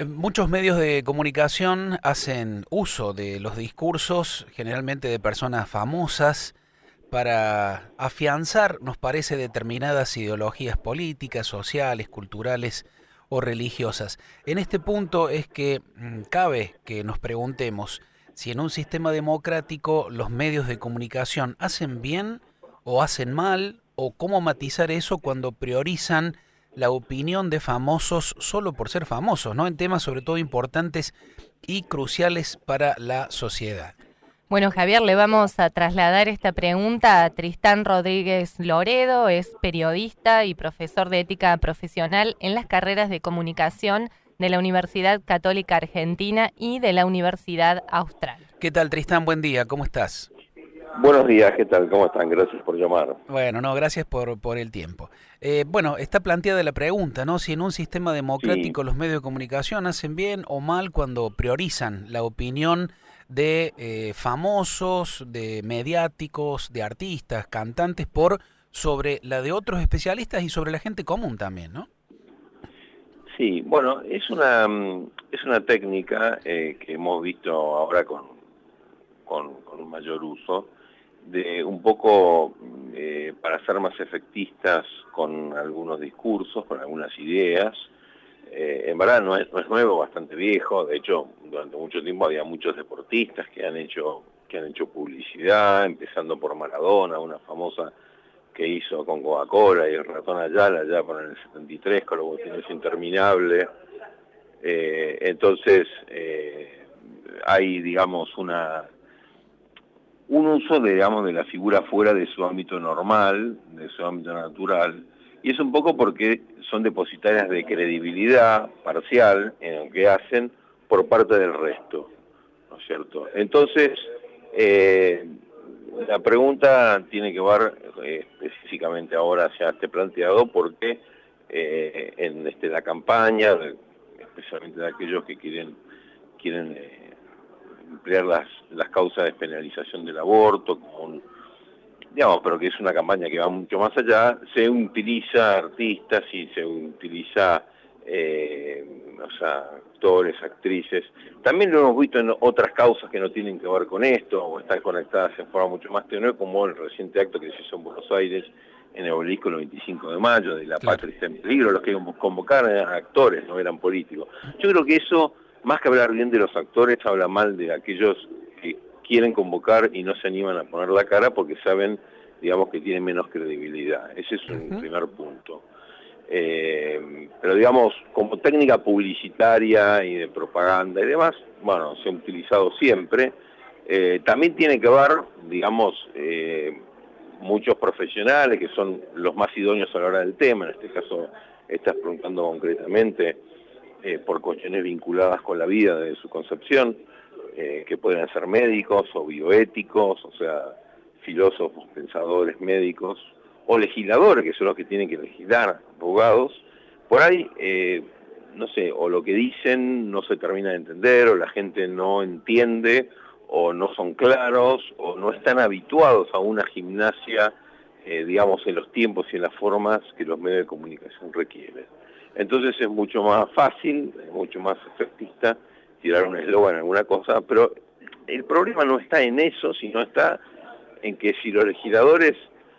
Muchos medios de comunicación hacen uso de los discursos, generalmente de personas famosas, para afianzar, nos parece, determinadas ideologías políticas, sociales, culturales o religiosas. En este punto es que cabe que nos preguntemos si en un sistema democrático los medios de comunicación hacen bien o hacen mal, o cómo matizar eso cuando priorizan la opinión de famosos solo por ser famosos, ¿no? En temas sobre todo importantes y cruciales para la sociedad. Bueno, Javier, le vamos a trasladar esta pregunta a Tristán Rodríguez Loredo, es periodista y profesor de ética profesional en las carreras de comunicación de la Universidad Católica Argentina y de la Universidad Austral. ¿Qué tal, Tristán? Buen día, ¿cómo estás? Buenos días, ¿qué tal? ¿Cómo están? Gracias por llamar. Bueno, no, gracias por el tiempo. Bueno, está planteada la pregunta, ¿no? Si en un sistema Sí, democrático los medios de comunicación hacen bien o mal cuando priorizan la opinión de famosos, de mediáticos, de artistas, cantantes, por sobre la de otros especialistas y sobre la gente común también, ¿no? sí, bueno, es una técnica que hemos visto ahora con un mayor uso, de un poco para ser más efectistas con algunos discursos, con algunas ideas. En verdad no es nuevo, bastante viejo. De hecho, durante mucho tiempo había muchos deportistas que han hecho publicidad, empezando por Maradona, una famosa que hizo con Coca-Cola y el ratón Ayala ya por el 73 con los botines interminables. Entonces hay, digamos, un uso, digamos, de la figura fuera de su ámbito normal, de su ámbito natural, y es un poco porque son depositarias de credibilidad parcial en lo que hacen por parte del resto, ¿no es cierto? Entonces, eh, la pregunta tiene que ver específicamente ahora se ha planteado porque en la campaña, especialmente de aquellos que quieren emplear las causas de penalización del aborto, digamos, pero que es una campaña que va mucho más allá, se utiliza artistas y se utiliza o sea, actores, actrices. También lo hemos visto en otras causas que no tienen que ver con esto, o están conectadas en forma mucho más tenue, como el reciente acto que se hizo en Buenos Aires, en el obelisco el 25 de mayo, de La Claro. Patria está en peligro, los que convocaron eran actores, no eran políticos. Yo creo que eso, más que hablar bien de los actores, habla mal de aquellos que quieren convocar y no se animan a poner la cara porque saben, digamos, que tienen menos credibilidad. Ese es un Ujú. primer punto. Pero digamos, como técnica publicitaria y de propaganda y demás, bueno, se ha utilizado siempre. También tiene que ver, digamos, muchos profesionales que son los más idóneos a la hora del tema, en este caso estás preguntando concretamente por cuestiones vinculadas con la vida de su concepción, que pueden ser médicos o bioéticos, o sea, filósofos, pensadores, médicos, o legisladores, que son los que tienen que legislar, abogados. Por ahí, no sé, o lo que dicen no se termina de entender, o la gente no entiende, o no son claros, o no están habituados a una gimnasia, digamos, en los tiempos y en las formas que los medios de comunicación requieren. Entonces es mucho más fácil, es mucho más efectista tirar un eslogan en alguna cosa, pero el problema no está en eso, sino está en que si los legisladores,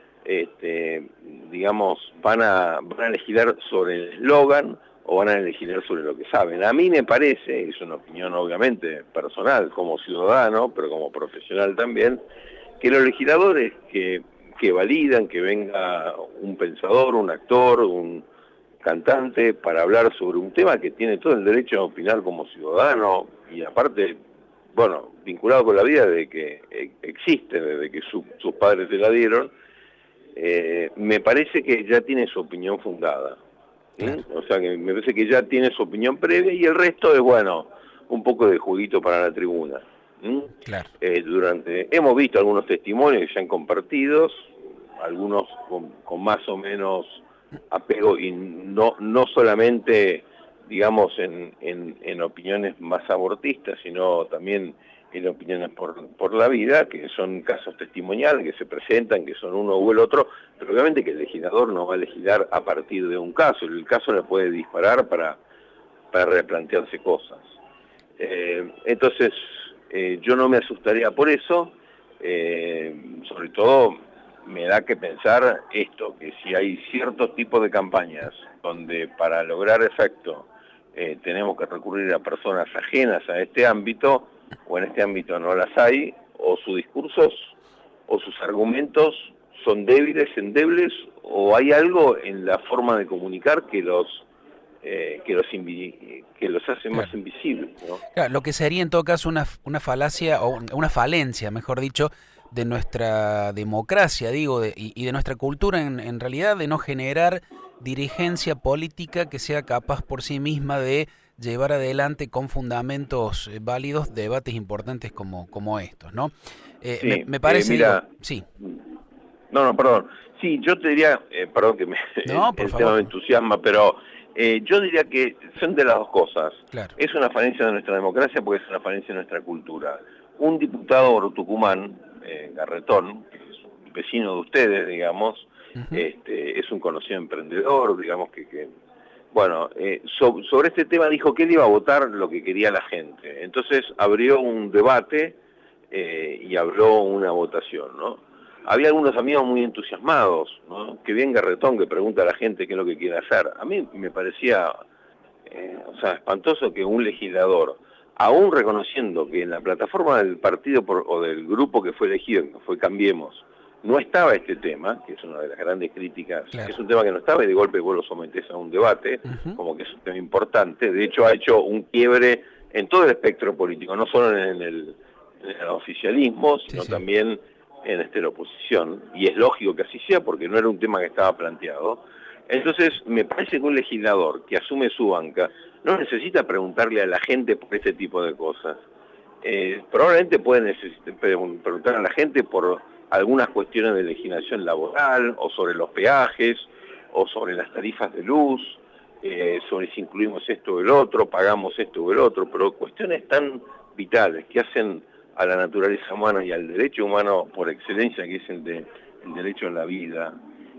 digamos, van a legislar sobre el eslogan o van a legislar sobre lo que saben. A mí me parece, es una opinión obviamente personal como ciudadano, pero como profesional también, que los legisladores que validan que venga un pensador, un actor, un cantante para hablar sobre un tema que tiene todo el derecho a opinar como ciudadano y aparte, bueno, vinculado con la vida de que existe, desde que sus padres se la dieron, me parece que ya tiene su opinión fundada. Claro, O sea, que me parece que ya tiene su opinión previa y el resto es, bueno, un poco de juguito para la tribuna. ¿Mm? claro. Hemos visto algunos testimonios que se han compartido, algunos con más o menos apego y no solamente, digamos, en opiniones más abortistas, sino también en opiniones por la vida, que son casos testimoniales que se presentan, que son uno u el otro, pero obviamente que el legislador no va a legislar a partir de un caso, el caso le puede disparar para replantearse cosas. Entonces, yo no me asustaría por eso, sobre todo me da que pensar esto, que si hay ciertos tipos de campañas donde para lograr efecto tenemos que recurrir a personas ajenas a este ámbito, o en este ámbito no las hay, o sus discursos o sus argumentos son débiles, endebles, o hay algo en la forma de comunicar que los hace más invisibles, ¿no? Claro, lo que sería en todo caso una falacia o una falencia, mejor dicho, de nuestra democracia, digo, y de nuestra cultura en realidad, de no generar dirigencia política que sea capaz por sí misma de llevar adelante con fundamentos válidos debates importantes como estos, ¿no? Sí, me parece, mira, sí. No, perdón. Sí, yo te diría, perdón que No, por el favor. tema me entusiasma, pero yo diría que son de las dos cosas. Claro. Es una falencia de nuestra democracia porque es una falencia de nuestra cultura. Un diputado Tucumán, Garretón, que es vecino de ustedes, digamos, es un conocido emprendedor, digamos que bueno, sobre este tema dijo que él iba a votar lo que quería la gente. Entonces abrió un debate y abrió una votación, ¿no? Había algunos amigos muy entusiasmados, ¿no? Que bien Garretón que pregunta a la gente qué es lo que quiere hacer. A mí me parecía, espantoso que un legislador, aún reconociendo que en la plataforma del partido o del grupo que fue elegido, que fue Cambiemos, no estaba este tema, que es una de las grandes críticas, Claro. es un tema que no estaba y de golpe vos lo sometés a un debate, como que es un tema importante. De hecho ha hecho un quiebre en todo el espectro político, no solo en el oficialismo, sino también en la oposición, y es lógico que así sea porque no era un tema que estaba planteado. Entonces me parece que un legislador que asume su banca no necesita preguntarle a la gente por este tipo de cosas. Probablemente puede preguntar a la gente por algunas cuestiones de legislación laboral, o sobre los peajes, o sobre las tarifas de luz, sobre si incluimos esto o el otro, pagamos esto o el otro, pero cuestiones tan vitales que hacen a la naturaleza humana y al derecho humano por excelencia, que es el derecho a la vida,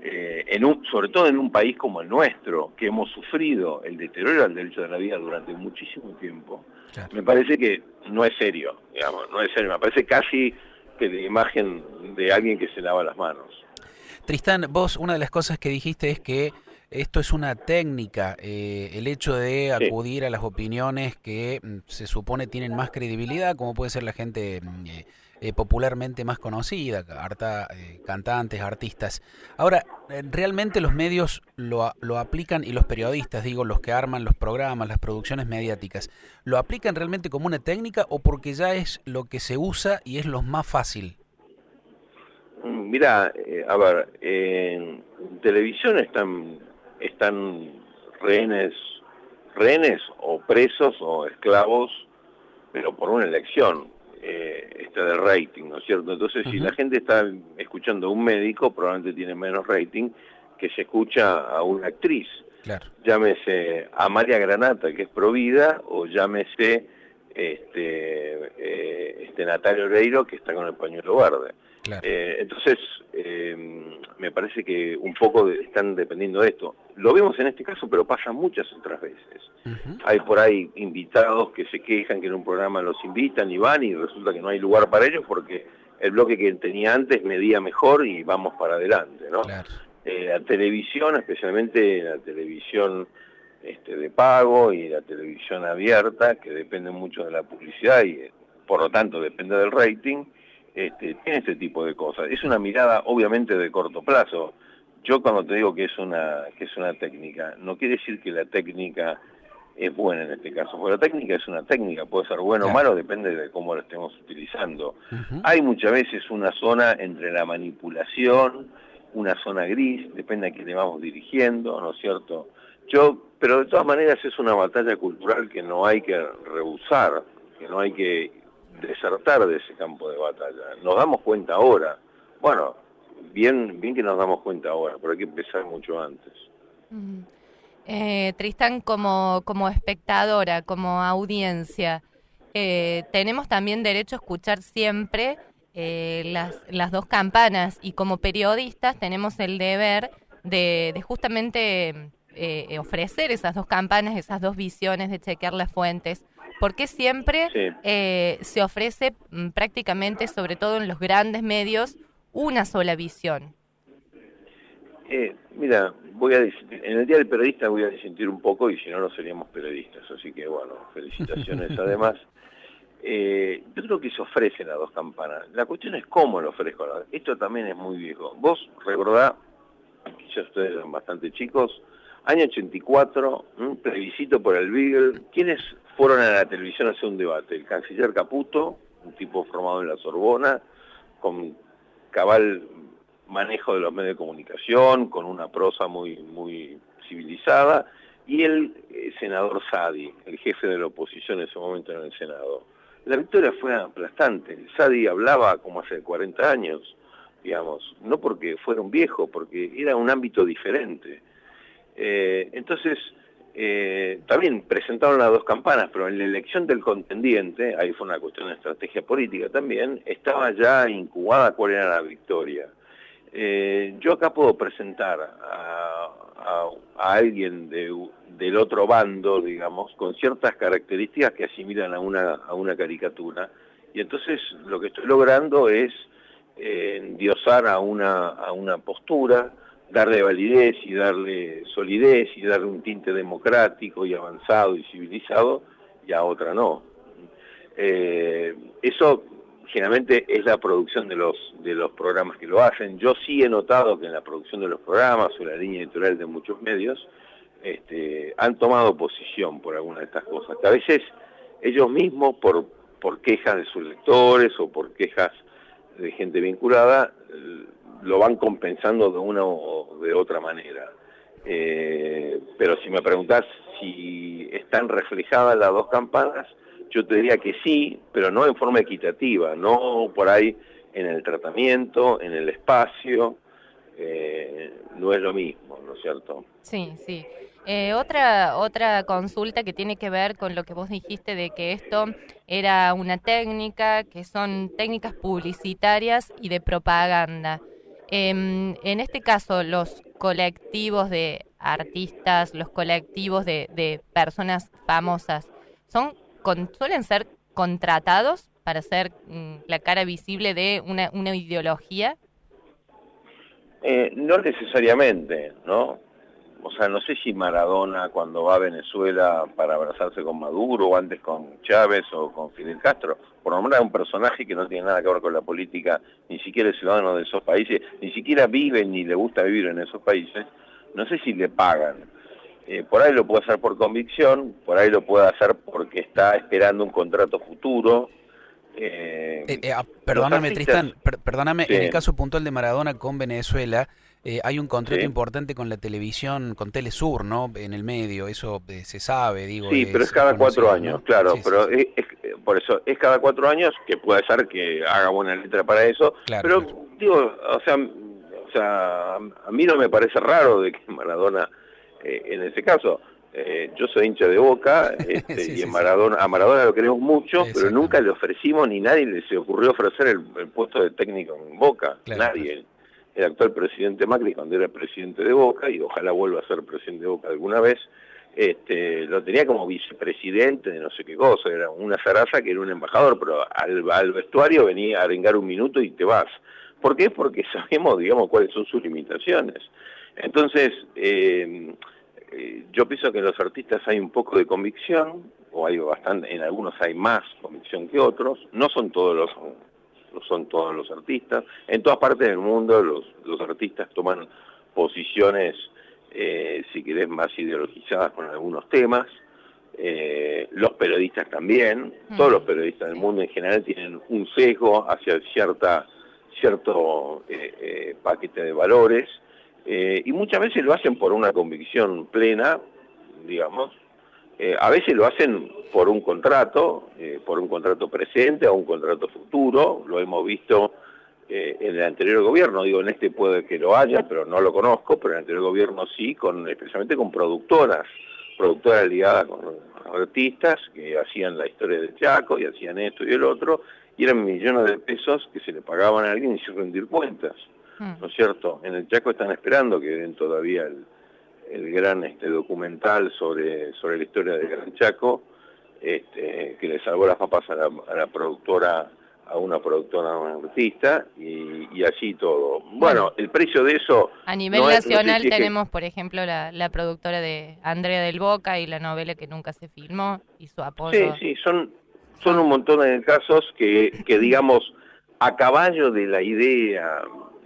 sobre todo en un país como el nuestro, que hemos sufrido el deterioro del derecho a la vida durante muchísimo tiempo. Claro. Me parece que no es serio, digamos, no es serio, me parece casi que la imagen de alguien que se lava las manos. Tristán, vos una de las cosas que dijiste es que esto es una técnica, el hecho de acudir a las opiniones que se supone tienen más credibilidad, como puede ser la gente popularmente más conocida, cantantes, artistas. Ahora, ¿realmente los medios lo aplican, y los periodistas, digo, los que arman los programas, las producciones mediáticas, lo aplican realmente como una técnica o porque ya es lo que se usa y es lo más fácil? Mira, a ver, en televisión están rehenes o presos o esclavos, pero por una elección del rating, ¿no es cierto? Entonces, si la gente está escuchando a un médico, probablemente tiene menos rating que se escucha a una actriz. Claro. Llámese a María Granata, que es provida, o llámese Natalia Oreiro, que está con el pañuelo verde. Claro. Entonces, me parece que un poco están dependiendo de esto. Lo vemos en este caso, pero pasa muchas otras veces. Hay por ahí invitados que se quejan que en un programa los invitan y van y resulta que no hay lugar para ellos porque el bloque que tenía antes medía mejor y vamos para adelante, ¿no? Claro. La televisión, especialmente la televisión de pago y la televisión abierta, que depende mucho de la publicidad y por lo tanto depende del rating, tiene este tipo de cosas. Es una mirada obviamente de corto plazo. Yo cuando te digo que es una técnica, no quiere decir que la técnica es buena en este caso, porque la técnica es una técnica, puede ser buena o malo, depende de cómo la estemos utilizando. Hay muchas veces una zona entre la manipulación, una zona gris, depende a quién le vamos dirigiendo, ¿no es cierto? Pero de todas maneras es una batalla cultural que no hay que rehusar, que no hay que desertar de ese campo de batalla. Nos damos cuenta ahora. Bueno, bien que nos damos cuenta ahora, pero hay que empezar mucho antes. Tristán, como espectadora, como audiencia, tenemos también derecho a escuchar siempre las dos campanas, y como periodistas tenemos el deber de justamente ofrecer esas dos campanas, esas dos visiones de chequear las fuentes? ¿Por qué siempre se ofrece prácticamente, sobre todo en los grandes medios, una sola visión? Mira, en el Día del Periodista voy a disentir un poco y si no, no seríamos periodistas. Así que bueno, felicitaciones además. Yo creo que se ofrecen las dos campanas. La cuestión es cómo lo ofrezco. Esto también es muy viejo. Vos recordá, quizás ustedes eran bastante chicos, año 84, un plebiscito por el Beagle. ¿Quiénes fueron a la televisión a hacer un debate? El canciller Caputo, un tipo formado en la Sorbona, con cabal manejo de los medios de comunicación, con una prosa muy civilizada, y el senador Sadi, el jefe de la oposición en ese momento en el Senado. La victoria fue aplastante. Sadi hablaba como hace 40 años, digamos, no porque fuera un viejo, porque era un ámbito diferente. Entonces, también presentaron las dos campanas, pero en la elección del contendiente, ahí fue una cuestión de estrategia política también, estaba ya incubada cuál era la victoria. Yo acá puedo presentar a alguien del otro bando, digamos, con ciertas características que asimilan a una caricatura, y entonces lo que estoy logrando es endiosar a una postura, darle validez y darle solidez y darle un tinte democrático y avanzado y civilizado, y a otra no. Eso generalmente es la producción de los programas que lo hacen. Yo sí he notado que en la producción de los programas o en la línea editorial de muchos medios han tomado posición por alguna de estas cosas, que a veces ellos mismos por quejas de sus lectores o por quejas de gente vinculada lo van compensando de una o de otra manera. Pero si me preguntás si están reflejadas las dos campanas, yo te diría que sí, pero no en forma equitativa, no por ahí en el tratamiento, en el espacio, no es lo mismo, ¿no es cierto? Sí, sí. Otra consulta que tiene que ver con lo que vos dijiste de que esto era una técnica, que son técnicas publicitarias y de propaganda. En este caso, los colectivos de artistas, los colectivos de personas famosas, suelen ser contratados para ser la cara visible de una ideología. No necesariamente, ¿no? O sea, no sé si Maradona cuando va a Venezuela para abrazarse con Maduro o antes con Chávez o con Fidel Castro, por nombrar a un personaje que no tiene nada que ver con la política, ni siquiera es ciudadano de esos países, ni siquiera vive ni le gusta vivir en esos países, no sé si le pagan. Por ahí lo puede hacer por convicción, por ahí lo puede hacer porque está esperando un contrato futuro. Perdóname, artistas, Tristán, perdóname, sí. En el caso puntual de Maradona con Venezuela, hay un contrato Sí. importante con la televisión, con Telesur, ¿no? En el medio, eso se sabe, digo. Sí, pero es cada conocido, 4 años, ¿no? claro, Sí, pero sí. por eso, es cada 4 años, que puede ser que haga buena letra para eso, Claro, pero claro. digo, o sea, a mí no me parece raro de que Maradona, en ese caso, yo soy hincha de Boca, Sí, y sí, sí. A Maradona lo queremos mucho, pero nunca Exactamente. le ofrecimos ni nadie le se ocurrió ofrecer el puesto de técnico en Boca, Claro, nadie. El actual presidente Macri, cuando era presidente de Boca, y ojalá vuelva a ser presidente de Boca alguna vez, lo tenía como vicepresidente de no sé qué cosa, era una zaraza que era un embajador, pero al vestuario venía a arengar un minuto y te vas. ¿Por qué? Porque sabemos, digamos, cuáles son sus limitaciones. Entonces, yo pienso que en los artistas hay un poco de convicción, o hay bastante, en algunos hay más convicción que otros, no son todos los artistas. En todas partes del mundo los artistas toman posiciones, si querés, más ideologizadas con algunos temas. Los periodistas también, todos los periodistas del mundo en general tienen un sesgo hacia cierto paquete de valores, y muchas veces lo hacen por una convicción plena, digamos. A veces lo hacen por un contrato presente o un contrato futuro, lo hemos visto en el anterior gobierno, digo, en este puede que lo haya, pero no lo conozco, pero en el anterior gobierno sí, especialmente con productoras ligadas con artistas que hacían la historia del Chaco y hacían esto y el otro, y eran millones de pesos que se le pagaban a alguien sin rendir cuentas, ¿no es cierto? En el Chaco están esperando que den todavía el gran documental sobre la historia del Gran Chaco, que le salvó las papas a la productora, a una productora, a un artista, y así todo. Bueno, el precio de eso... A nivel nacional tenemos, por ejemplo, la productora de Andrea del Boca y la novela que nunca se filmó y su apoyo. Sí, son un montón de casos que digamos, a caballo de la idea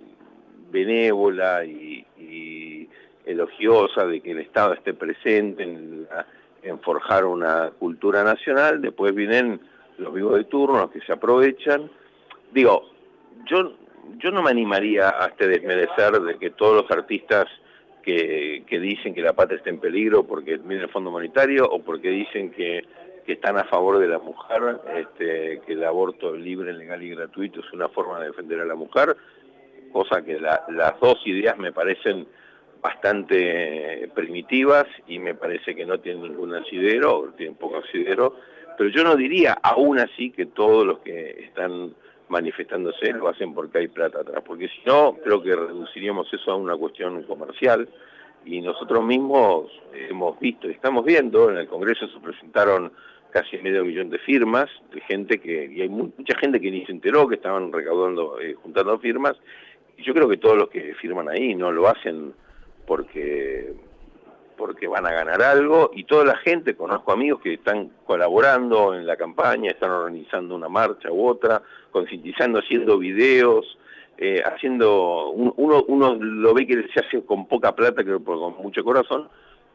benévola y elogiosa de que el Estado esté presente en forjar una cultura nacional, después vienen los vivos de turno, los que se aprovechan. Digo, yo no me animaría a desmerecer de que todos los artistas que dicen que la patria está en peligro porque viene el Fondo Monetario o porque dicen que están a favor de la mujer, que el aborto libre, legal y gratuito es una forma de defender a la mujer, cosa que las dos ideas me parecen bastante primitivas y me parece que no tienen ningún asidero, o tienen poco asidero, pero yo no diría aún así que todos los que están manifestándose lo hacen porque hay plata atrás, porque si no, creo que reduciríamos eso a una cuestión comercial, y nosotros mismos hemos visto y estamos viendo, en el Congreso se presentaron casi 500.000 de firmas, de gente y hay mucha gente que ni se enteró que estaban recaudando, juntando firmas, y yo creo que todos los que firman ahí no lo hacen porque van a ganar algo, y toda la gente, conozco amigos que están colaborando en la campaña, están organizando una marcha u otra, concientizando, haciendo videos, haciendo, uno lo ve que se hace con poca plata, que con mucho corazón,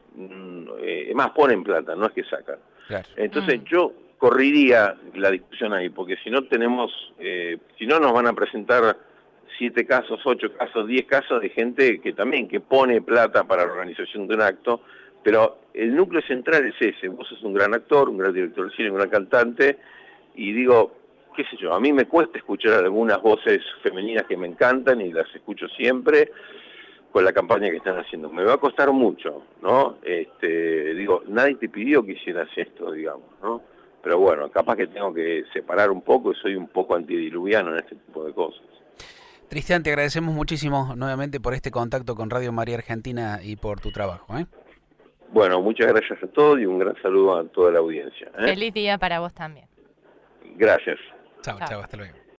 más ponen plata, no es que sacan. Claro. Entonces yo correría la discusión ahí, porque si no si no nos van a presentar 7 casos, 8 casos, 10 casos de gente que pone plata para la organización de un acto, pero el núcleo central es ese. Vos sos un gran actor, un gran director de cine, un gran cantante, y digo, qué sé yo, a mí me cuesta escuchar algunas voces femeninas que me encantan y las escucho siempre con la campaña que están haciendo. Me va a costar mucho, ¿no? Digo, nadie te pidió que hicieras esto, digamos, ¿no? Pero bueno, capaz que tengo que separar un poco y soy un poco antidiluviano en este tipo de cosas. Tristian, te agradecemos muchísimo nuevamente por este contacto con Radio María Argentina y por tu trabajo. Bueno, muchas gracias a todos y un gran saludo a toda la audiencia. Feliz día para vos también. Gracias. Chao, hasta luego.